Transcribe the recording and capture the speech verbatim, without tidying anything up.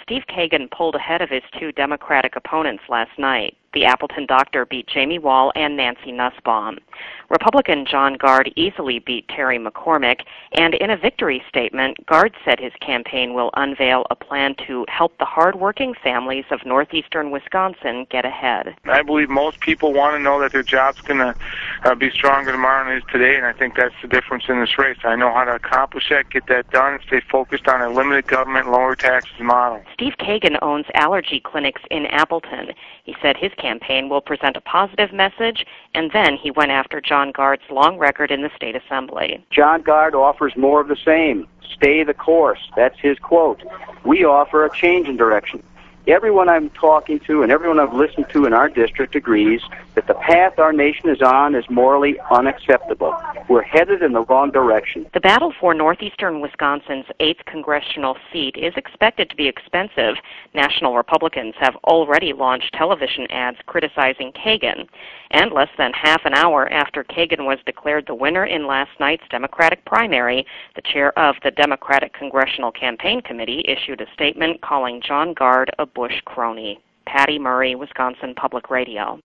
Steve Kagan pulled ahead of his two Democratic opponents last night. The Appleton doctor beat Jamie Wall and Nancy Nussbaum. Republican John Gard easily beat Terry McCormick, and in a victory statement, Gard said his campaign will unveil a plan to help the hardworking families of northeastern Wisconsin get ahead. I believe most people want to know that their job's going to uh, be stronger tomorrow than it is today, and I think that's the difference in this race. I know how to accomplish that, get that done, and stay focused on a limited government, lower taxes model. Steve Kagan owns allergy clinics in Appleton. He said his campaign will present a positive message, and then he went after John Gard's long record in the state assembly. John Gard offers more of the same. Stay the course. That's his quote. We offer a change in direction. Everyone I'm talking to and everyone I've listened to in our district agrees that the path our nation is on is morally unacceptable. We're headed in the wrong direction. The battle for northeastern Wisconsin's eighth congressional seat is expected to be expensive. National Republicans have already launched television ads criticizing Kagan. And less than half an hour after Kagan was declared the winner in last night's Democratic primary, the chair of the Democratic Congressional Campaign Committee issued a statement calling John Gard a Bush crony. Patty Murray, Wisconsin Public Radio.